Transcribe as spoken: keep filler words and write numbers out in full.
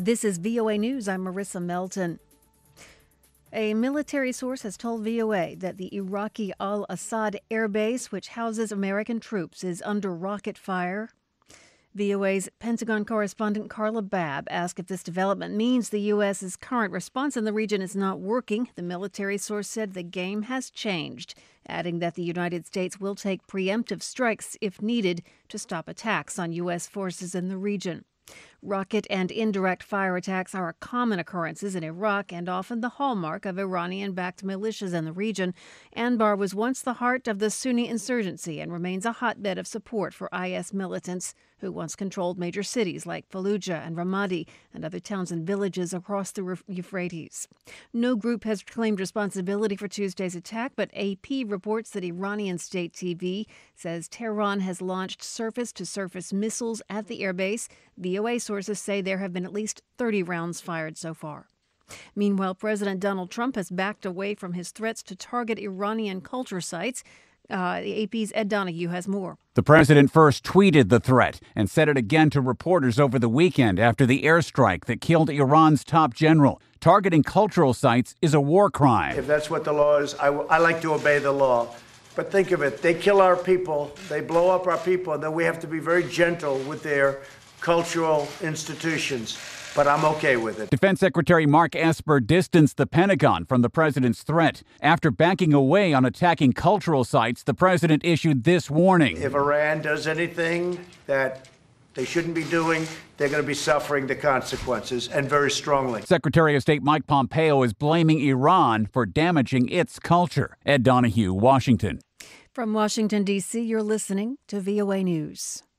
This is V O A News. I'm Marissa Melton. A military source has told V O A that the Iraqi Al-Assad air base, which houses American troops, is under rocket fire. V O A's Pentagon correspondent Carla Babb asked if this development means the U S's current response in the region is not working. The military source said the game has changed, adding that the United States will take preemptive strikes if needed to stop attacks on U S forces in the region. Rocket and indirect fire attacks are common occurrences in Iraq and often the hallmark of Iranian-backed militias in the region. Anbar was once the heart of the Sunni insurgency and remains a hotbed of support for I S militants who once controlled major cities like Fallujah and Ramadi and other towns and villages across the Euphrates. No group has claimed responsibility for Tuesday's attack, but A P reports that Iranian state T V says Tehran has launched surface-to-surface missiles at the airbase. V O A sources say there have been at least thirty rounds fired so far. Meanwhile, President Donald Trump has backed away from his threats to target Iranian culture sites. Uh, the A P's Ed Donahue has more. The president first tweeted the threat and said it again to reporters over the weekend after the airstrike that killed Iran's top general. Targeting cultural sites is a war crime. If that's what the law is, I, w- I like to obey the law. But think of it, they kill our people, they blow up our people, and then we have to be very gentle with their cultural institutions. But I'm okay with it. Defense Secretary Mark Esper distanced the Pentagon from the president's threat. After backing away on attacking cultural sites, the president issued this warning. If Iran does anything that they shouldn't be doing, they're going to be suffering the consequences, and very strongly. Secretary of State Mike Pompeo is blaming Iran for damaging its culture. Ed Donahue, Washington. From Washington, D C, you're listening to V O A News.